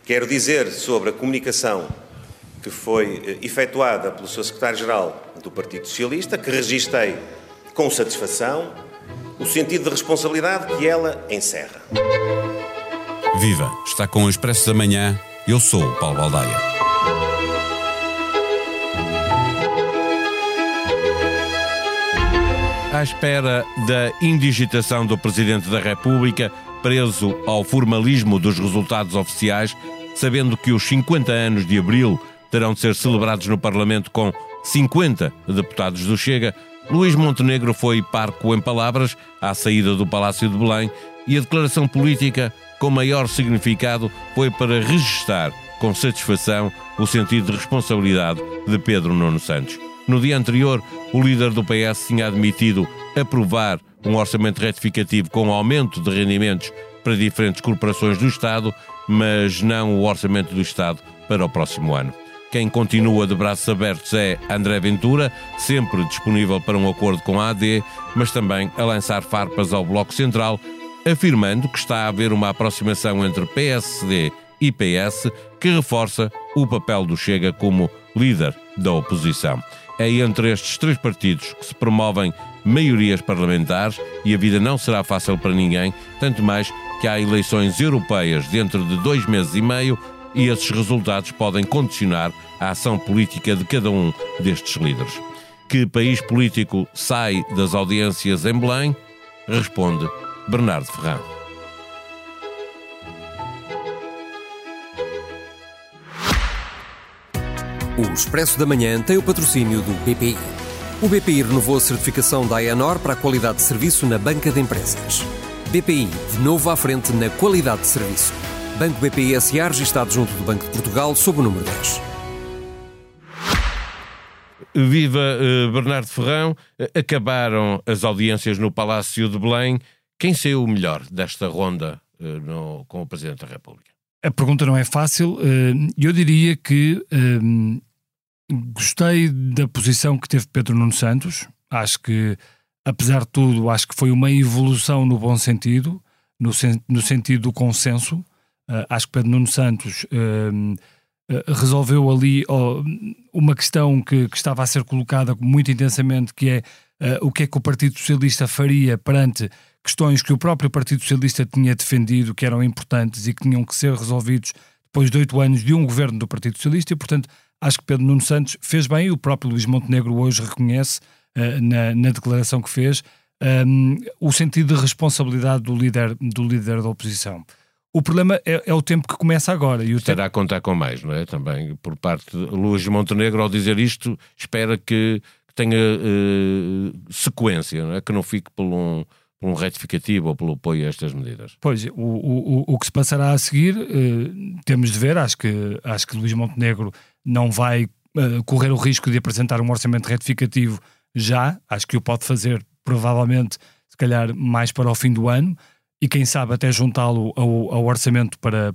Quero dizer sobre a comunicação que foi efetuada pelo Sr. Secretário-Geral do Partido Socialista, que registrei com satisfação o sentido de responsabilidade que ela encerra. Viva! Está com o Expresso da Manhã. Eu sou o Paulo Baldaia. À espera da indigitação do Presidente da República, preso ao formalismo dos resultados oficiais, sabendo que os 50 anos de Abril terão de ser celebrados no Parlamento com 50 deputados do Chega, Luís Montenegro foi parco em palavras à saída do Palácio de Belém e a declaração política com maior significado foi para registar com satisfação o sentido de responsabilidade de Pedro Nuno Santos. No dia anterior, o líder do PS tinha admitido aprovar um orçamento retificativo com aumento de rendimentos para diferentes corporações do Estado, mas não o orçamento do Estado para o próximo ano. Quem continua de braços abertos é André Ventura, sempre disponível para um acordo com a AD, mas também a lançar farpas ao Bloco Central, afirmando que está a haver uma aproximação entre PSD e PS que reforça o papel do Chega como líder da oposição. É entre estes três partidos que se promovem maiorias parlamentares e a vida não será fácil para ninguém, tanto mais que há eleições europeias dentro de 2 meses e meio e esses resultados podem condicionar a ação política de cada um destes líderes. Que país político sai das audiências em Belém? Responde Bernardo Ferrão. O Expresso da Manhã tem o patrocínio do BPI. O BPI renovou a certificação da AENOR para a qualidade de serviço na banca de empresas. BPI, de novo à frente na qualidade de serviço. Banco BPI S.A. registado junto do Banco de Portugal sob o número 10. Viva Bernardo Ferrão. Acabaram as audiências no Palácio de Belém. Quem saiu o melhor desta ronda com o Presidente da República? A pergunta não é fácil. Eu diria que gostei da posição que teve Pedro Nuno Santos. Acho que, apesar de tudo, acho que foi uma evolução no bom sentido, no sentido do consenso. Acho que Pedro Nuno Santos resolveu ali uma questão que estava a ser colocada muito intensamente, que é o que é que o Partido Socialista faria perante questões que o próprio Partido Socialista tinha defendido, que eram importantes e que tinham que ser resolvidos depois de 8 anos de um governo do Partido Socialista, e portanto acho que Pedro Nuno Santos fez bem, e o próprio Luís Montenegro hoje reconhece na declaração que fez o sentido de responsabilidade do líder da oposição. O problema é o tempo que começa agora. E terá a contar com mais, não é? Também por parte de Luís Montenegro, ao dizer isto, espera que tenha sequência, não é? Que não fique por um retificativo ou pelo apoio a estas medidas. Pois, o que se passará a seguir, temos de ver. Acho que Luís Montenegro não vai correr o risco de apresentar um orçamento retificativo já. Acho que o pode fazer, provavelmente, se calhar, mais para o fim do ano. E quem sabe até juntá-lo ao orçamento para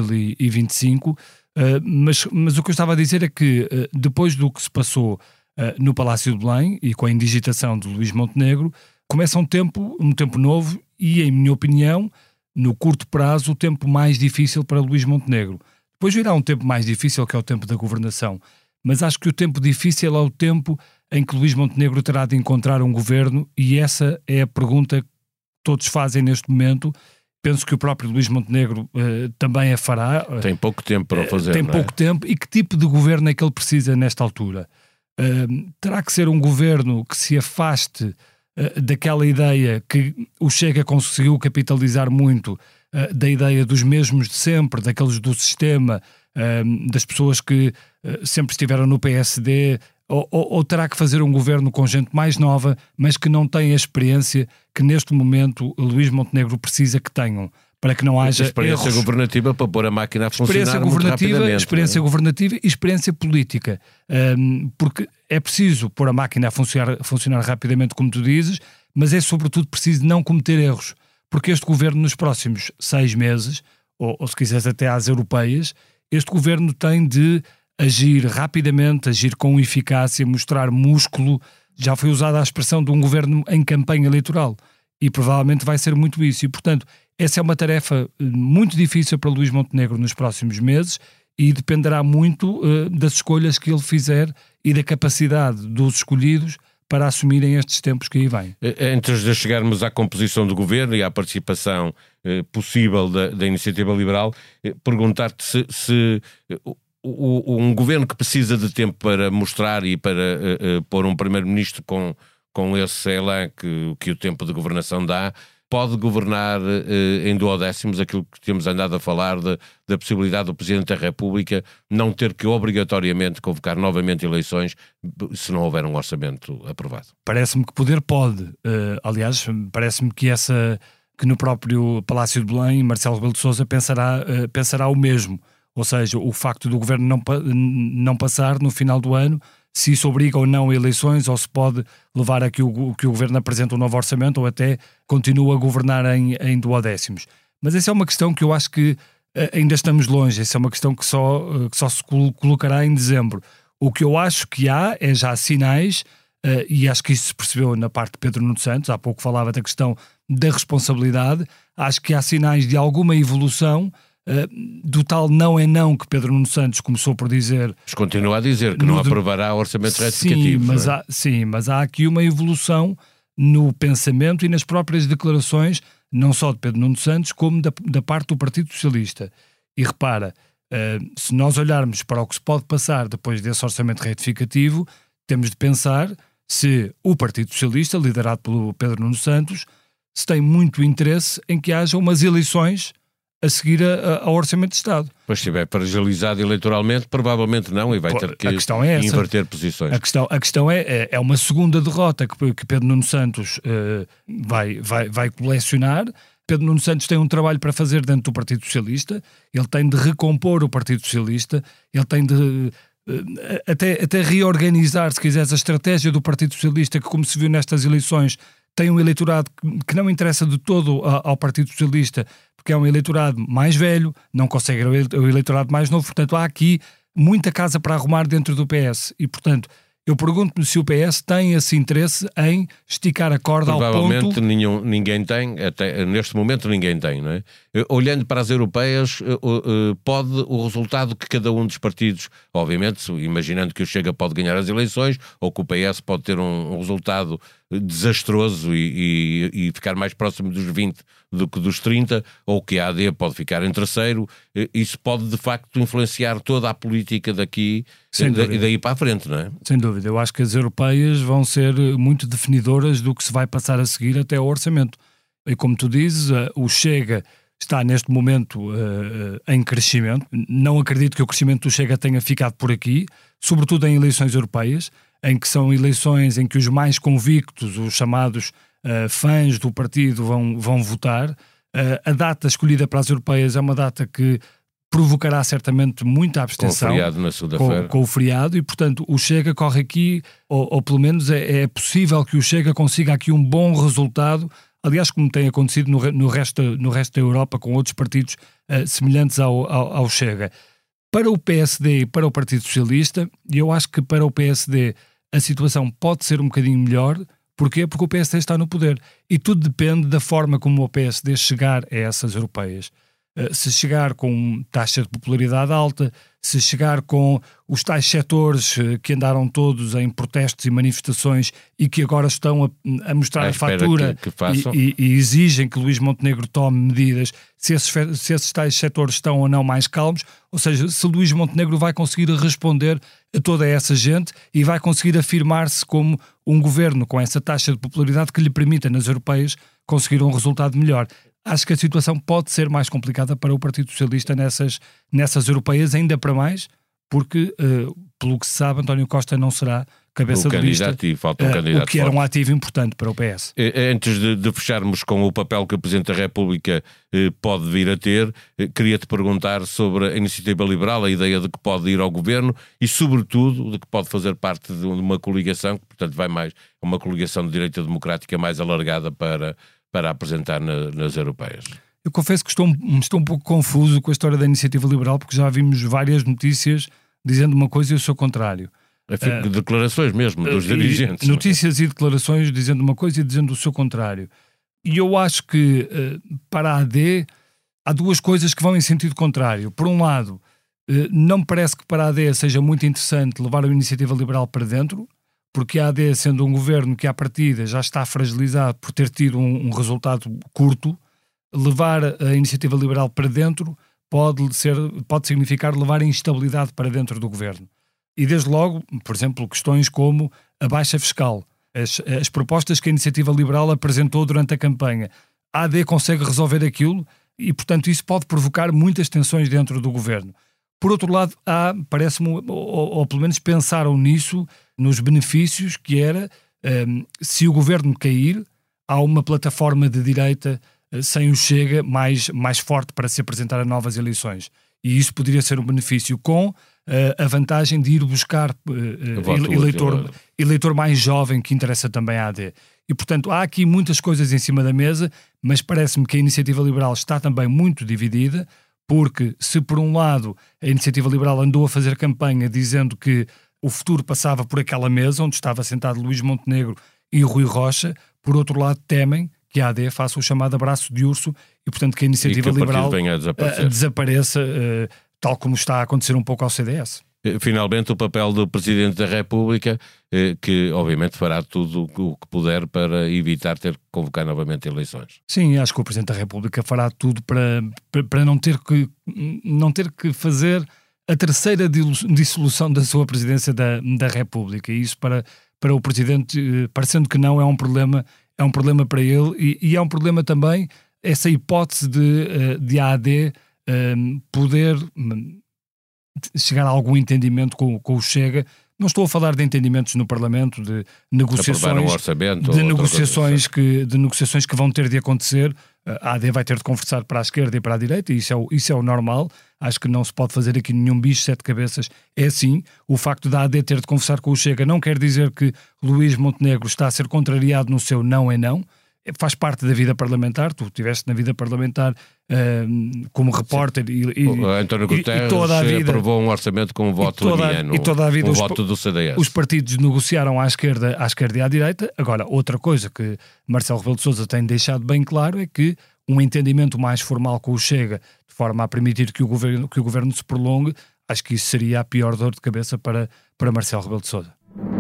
2025. Mas o que eu estava a dizer é que, depois do que se passou no Palácio de Belém e com a indigitação de Luís Montenegro, começa um tempo novo e, em minha opinião, no curto prazo, o tempo mais difícil para Luís Montenegro. Depois virá um tempo mais difícil, que é o tempo da governação. Mas acho que o tempo difícil é o tempo em que Luís Montenegro terá de encontrar um governo, e essa é a pergunta que todos fazem neste momento. Penso que o próprio Luís Montenegro também a fará. Tem pouco tempo para o fazer, Tem pouco tempo. E que tipo de governo é que ele precisa nesta altura? Terá que ser um governo que se afaste daquela ideia que o Chega conseguiu capitalizar muito, da ideia dos mesmos de sempre, daqueles do sistema, das pessoas que sempre estiveram no PSD, ou terá que fazer um governo com gente mais nova, mas que não tem a experiência que neste momento Luís Montenegro precisa que tenham, para que não haja experiência erros. Governativa para pôr a máquina a funcionar muito rapidamente. Experiência governativa e experiência política, porque é preciso pôr a máquina a funcionar rapidamente, como tu dizes, mas é sobretudo preciso não cometer erros, porque este governo nos próximos 6 meses, ou se quiseres até às europeias, este governo tem de agir rapidamente, agir com eficácia, mostrar músculo. Já foi usada a expressão de um governo em campanha eleitoral e provavelmente vai ser muito isso. E, portanto, essa é uma tarefa muito difícil para Luís Montenegro nos próximos meses e dependerá muito das escolhas que ele fizer e da capacidade dos escolhidos para assumirem estes tempos que aí vêm. Antes de chegarmos à composição do governo e à participação possível da Iniciativa Liberal, perguntar-te se um governo que precisa de tempo para mostrar e para pôr um primeiro-ministro com esse elan que o tempo de governação dá, pode governar em duodécimos, aquilo que temos andado a falar da possibilidade do Presidente da República não ter que obrigatoriamente convocar novamente eleições se não houver um orçamento aprovado. Parece-me que poder pode. Aliás, parece-me que no próprio Palácio de Belém, Marcelo Rebelo de Sousa pensará o mesmo. Ou seja, o facto do governo não passar no final do ano, se isso obriga ou não a eleições, ou se pode levar a que o governo apresente um novo orçamento, ou até continua a governar em duodécimos. Mas essa é uma questão que eu acho que ainda estamos longe. Essa é uma questão que só se colocará em dezembro. O que eu acho que há é já sinais, e acho que isso se percebeu na parte de Pedro Nuno Santos, há pouco falava da questão da responsabilidade, acho que há sinais de alguma evolução, do tal não é não que Pedro Nuno Santos começou por dizer. Mas continua a dizer que não aprovará orçamento retificativo. Mas há aqui uma evolução no pensamento e nas próprias declarações, não só de Pedro Nuno Santos, como da parte do Partido Socialista. E repara, se nós olharmos para o que se pode passar depois desse orçamento retificativo, temos de pensar se o Partido Socialista, liderado pelo Pedro Nuno Santos, se tem muito interesse em que haja umas eleições a seguir ao Orçamento de Estado. Pois se estiver fragilizado eleitoralmente, provavelmente não, e vai ter que inverter posições. A questão é uma segunda derrota que Pedro Nuno Santos vai colecionar. Pedro Nuno Santos tem um trabalho para fazer dentro do Partido Socialista, ele tem de recompor o Partido Socialista, ele tem de até reorganizar, se quiseres, a estratégia do Partido Socialista, que, como se viu nestas eleições, tem um eleitorado que não interessa de todo ao Partido Socialista, porque é um eleitorado mais velho, não consegue o eleitorado mais novo, portanto há aqui muita casa para arrumar dentro do PS e, portanto, eu pergunto-me se o PS tem esse interesse em esticar a corda ao ponto... Provavelmente ninguém tem, até neste momento ninguém tem, não é? Olhando para as europeias, pode o resultado que cada um dos partidos, obviamente, imaginando que o Chega pode ganhar as eleições, ou que o PS pode ter um resultado desastroso e ficar mais próximo dos 20 do que dos 30, ou que a AD pode ficar em terceiro, isso pode de facto influenciar toda a política daqui e daí para a frente, não é? Sem dúvida, eu acho que as europeias vão ser muito definidoras do que se vai passar a seguir até ao orçamento. E como tu dizes, o Chega está neste momento em crescimento. Não acredito que o crescimento do Chega tenha ficado por aqui, sobretudo em eleições europeias, em que são eleições em que os mais convictos, os chamados fãs do partido, vão votar. A data escolhida para as europeias é uma data que provocará certamente muita abstenção. Com o feriado na segunda-feira. Com o feriado, e portanto o Chega corre aqui, ou pelo menos é possível que o Chega consiga aqui um bom resultado, aliás, como tem acontecido no resto da Europa com outros partidos semelhantes ao Chega. Para o PSD e para o Partido Socialista, e eu acho que para o PSD a situação pode ser um bocadinho melhor. Porquê? Porque o PSD está no poder. E tudo depende da forma como o PSD chegar a essas europeias. Se chegar com taxa de popularidade alta, se chegar com os tais setores que andaram todos em protestos e manifestações e que agora estão a mostrar a fatura e exigem que Luís Montenegro tome medidas, se esses tais setores estão ou não mais calmos, ou seja, se Luís Montenegro vai conseguir responder a toda essa gente e vai conseguir afirmar-se como um governo com essa taxa de popularidade que lhe permita nas europeias conseguir um resultado melhor. Acho que a situação pode ser mais complicada para o Partido Socialista nessas europeias, ainda para mais, porque, pelo que se sabe, António Costa não será cabeça de lista, e falta um candidato o que era um ativo importante para o PS. Antes de fecharmos com o papel que o Presidente da República pode vir a ter, queria-te perguntar sobre a Iniciativa Liberal, a ideia de que pode ir ao Governo e, sobretudo, de que pode fazer parte de uma coligação, que, portanto, vai mais uma coligação de direita democrática mais alargada para apresentar nas europeias. Eu confesso que estou um pouco confuso com a história da Iniciativa Liberal, porque já vimos várias notícias dizendo uma coisa e o seu contrário. Declarações mesmo dos dirigentes. Notícias e declarações dizendo uma coisa e dizendo o seu contrário. E eu acho que para a AD há duas coisas que vão em sentido contrário. Por um lado, não me parece que para a AD seja muito interessante levar a Iniciativa Liberal para dentro, porque a AD, sendo um governo que à partida já está fragilizado por ter tido um resultado curto, levar a Iniciativa Liberal para dentro pode significar levar a instabilidade para dentro do governo. E desde logo, por exemplo, questões como a baixa fiscal, as propostas que a Iniciativa Liberal apresentou durante a campanha. A AD consegue resolver aquilo e, portanto, isso pode provocar muitas tensões dentro do governo. Por outro lado, parece-me, ou pelo menos pensaram nisso, nos benefícios, que era, se o governo cair, há uma plataforma de direita sem o Chega mais forte para se apresentar a novas eleições. E isso poderia ser um benefício com a vantagem de ir buscar eleitor mais jovem que interessa também à AD. E, portanto, há aqui muitas coisas em cima da mesa, mas parece-me que a Iniciativa Liberal está também muito dividida, porque se por um lado a Iniciativa Liberal andou a fazer campanha dizendo que o futuro passava por aquela mesa onde estava sentado Luís Montenegro e Rui Rocha, por outro lado temem que a AD faça o chamado abraço de urso e, portanto, que a Iniciativa Liberal desapareça, tal como está a acontecer um pouco ao CDS. Finalmente, o papel do Presidente da República, que obviamente fará tudo o que puder para evitar ter que convocar novamente eleições. Sim, acho que o Presidente da República fará tudo para não ter que fazer a terceira dissolução da sua Presidência da República. E isso para o Presidente, parecendo que não, é um problema para ele e é um problema também essa hipótese de a AD poder chegar a algum entendimento com o Chega. Não estou a falar de entendimentos no Parlamento, de negociações, de negociações que vão ter de acontecer. A AD vai ter de conversar para a esquerda e para a direita, e isso é o normal. Acho que não se pode fazer aqui nenhum bicho sete cabeças. É assim, o facto da AD ter de conversar com o Chega não quer dizer que Luís Montenegro está a ser contrariado no seu não é não. Faz parte da vida parlamentar. Tu estiveste na vida parlamentar como repórter e António Guterres toda a vida aprovou um orçamento com um voto leniano, voto do CDS. Os partidos negociaram à esquerda e à direita. Agora, outra coisa que Marcelo Rebelo de Sousa tem deixado bem claro é que um entendimento mais formal com o Chega, de forma a permitir que o governo se prolongue, acho que isso seria a pior dor de cabeça para Marcelo Rebelo de Sousa.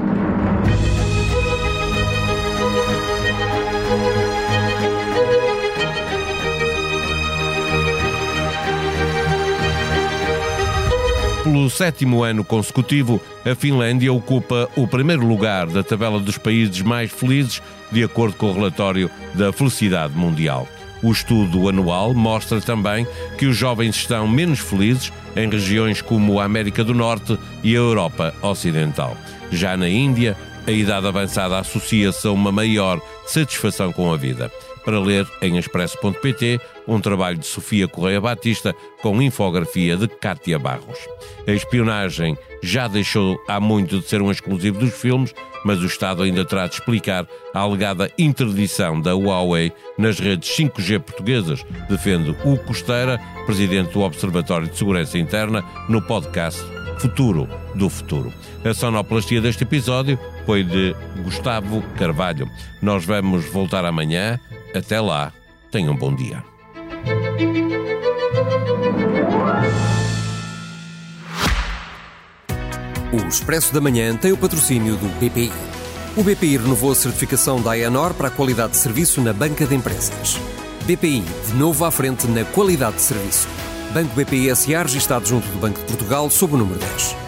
Pelo 7º ano consecutivo, a Finlândia ocupa o primeiro lugar da tabela dos países mais felizes, de acordo com o relatório da Felicidade Mundial. O estudo anual mostra também que os jovens estão menos felizes em regiões como a América do Norte e a Europa Ocidental. Já na Índia, a idade avançada associa-se a uma maior satisfação com a vida. Para ler em expresso.pt, um trabalho de Sofia Correia Batista com infografia de Cátia Barros. A espionagem já deixou há muito de ser um exclusivo dos filmes, mas o Estado ainda terá de explicar a alegada interdição da Huawei nas redes 5G portuguesas, defende Hugo Costeira, presidente do Observatório de Segurança Interna, no podcast Futuro do Futuro. A sonoplastia deste episódio foi de Gustavo Carvalho. Nós vamos voltar amanhã. Até lá, tenham um bom dia. O Expresso da Manhã tem o patrocínio do BPI. O BPI renovou a certificação da AENOR para a qualidade de serviço na banca de empresas. BPI, de novo à frente na qualidade de serviço. Banco BPI S.A. registado junto do Banco de Portugal sob o número 10.